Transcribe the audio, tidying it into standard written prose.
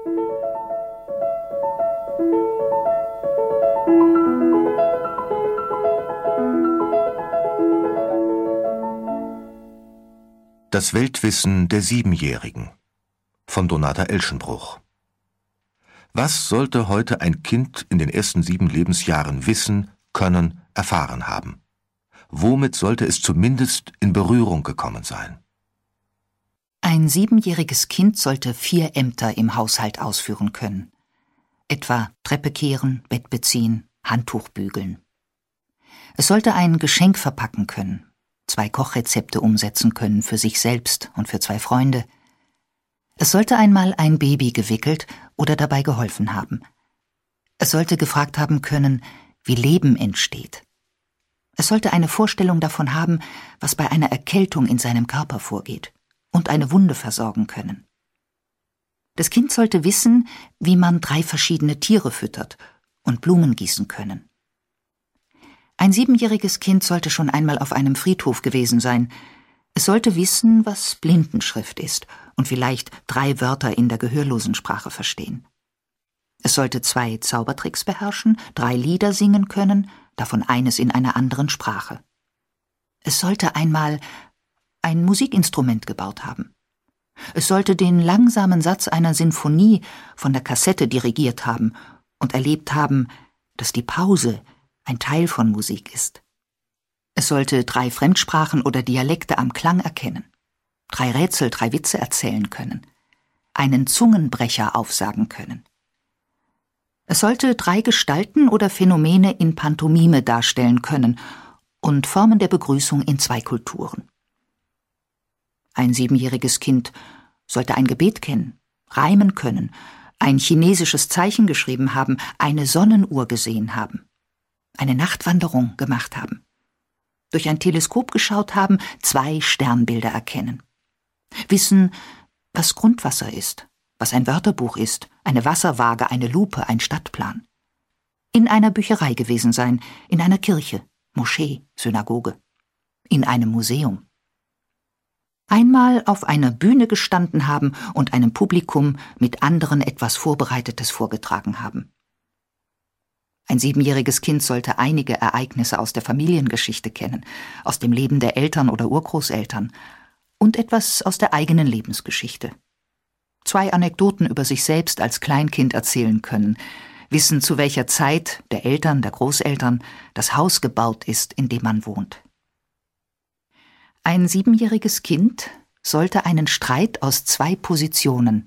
Das Weltwissen der Siebenjährigen von Donata Elschenbruch. Was sollte heute ein Kind in den ersten 7 Lebensjahren wissen, können, erfahren haben? Womit sollte es zumindest in Berührung gekommen sein? Ein 7-jähriges Kind sollte 4 Ämter im Haushalt ausführen können. Etwa Treppe kehren, Bett beziehen, Handtuch bügeln. Es sollte ein Geschenk verpacken können, 2 Kochrezepte umsetzen können für sich selbst und für 2 Freunde. Es sollte einmal ein Baby gewickelt oder dabei geholfen haben. Es sollte gefragt haben können, wie Leben entsteht. Es sollte eine Vorstellung davon haben, was bei einer Erkältung in seinem Körper vorgeht, und eine Wunde versorgen können. Das Kind sollte wissen, wie man 3 verschiedene Tiere füttert und Blumen gießen können. Ein 7-jähriges Kind sollte schon einmal auf einem Friedhof gewesen sein. Es sollte wissen, was Blindenschrift ist und vielleicht 3 Wörter in der Gehörlosensprache verstehen. Es sollte 2 Zaubertricks beherrschen, 3 Lieder singen können, davon eines in einer anderen Sprache. Es sollte einmal ein Musikinstrument gebaut haben. Es sollte den langsamen Satz einer Sinfonie von der Kassette dirigiert haben und erlebt haben, dass die Pause ein Teil von Musik ist. Es sollte 3 Fremdsprachen oder Dialekte am Klang erkennen, 3 Rätsel, 3 Witze erzählen können, einen Zungenbrecher aufsagen können. Es sollte 3 Gestalten oder Phänomene in Pantomime darstellen können und Formen der Begrüßung in 2 Kulturen. Ein 7-jähriges Kind sollte ein Gebet kennen, reimen können, ein chinesisches Zeichen geschrieben haben, eine Sonnenuhr gesehen haben, eine Nachtwanderung gemacht haben, durch ein Teleskop geschaut haben, 2 Sternbilder erkennen, wissen, was Grundwasser ist, was ein Wörterbuch ist, eine Wasserwaage, eine Lupe, ein Stadtplan, in einer Bücherei gewesen sein, in einer Kirche, Moschee, Synagoge, in einem Museum. Einmal auf einer Bühne gestanden haben und einem Publikum mit anderen etwas Vorbereitetes vorgetragen haben. Ein 7-jähriges Kind sollte einige Ereignisse aus der Familiengeschichte kennen, aus dem Leben der Eltern oder Urgroßeltern und etwas aus der eigenen Lebensgeschichte. 2 Anekdoten über sich selbst als Kleinkind erzählen können, wissen, zu welcher Zeit der Eltern, der Großeltern das Haus gebaut ist, in dem man wohnt. Ein 7-jähriges Kind sollte einen Streit aus 2 Positionen,